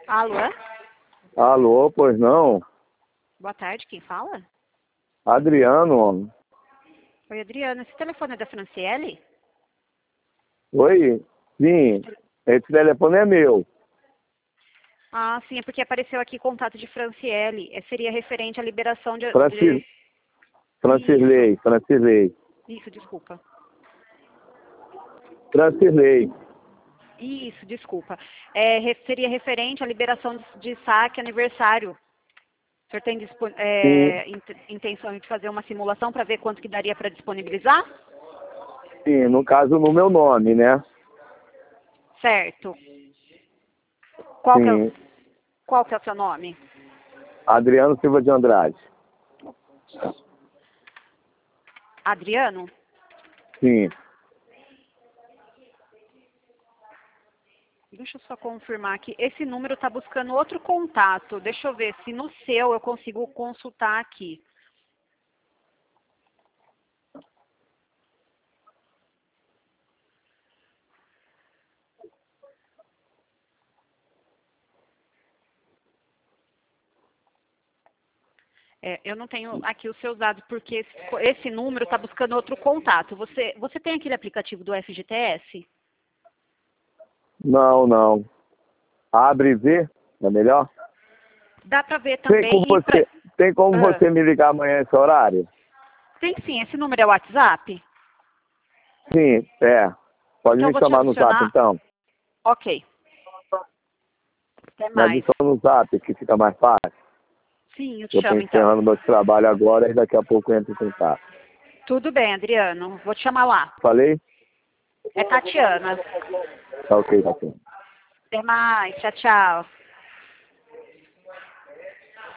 Alô? Alô, pois não? Boa tarde, quem fala? Adriano, homem. Oi, Adriana. Esse telefone é da Franciele? Oi? Sim, esse telefone é meu. Ah, sim, é porque apareceu aqui contato de Franciele. Seria referente à liberação de... Francilei. Isso, desculpa. Francilei. Isso, desculpa. Seria referente à liberação de saque aniversário. O senhor tem intenção de fazer uma simulação para ver quanto que daria para disponibilizar? Sim, no caso, no meu nome, né? Certo. Sim. Qual que é o seu nome? Adriano Silva de Andrade. Adriano? Sim. Deixa eu só confirmar aqui. Esse número está buscando outro contato. Deixa eu ver se no seu eu consigo consultar aqui. Eu não tenho aqui os seus dados, porque esse número está buscando outro contato. Você tem aquele aplicativo do FGTS? Não. Abre e vê, é melhor? Dá para ver também. Tem como você me ligar amanhã esse horário? Tem sim. Esse número é o WhatsApp? Sim, é. Pode Então, eu me vou te chamar no adicionar. Zap, então. Ok. Até Me mais. adiciona no Zap, que fica mais fácil. Sim, eu te Eu estou chamo então. encerrando meu trabalho agora e daqui a pouco eu entro em contato. Tudo bem, Adriano. Vou te chamar lá. Falei? É Tatiana. Tá ok, tá ok. Até mais. Tchau, tchau.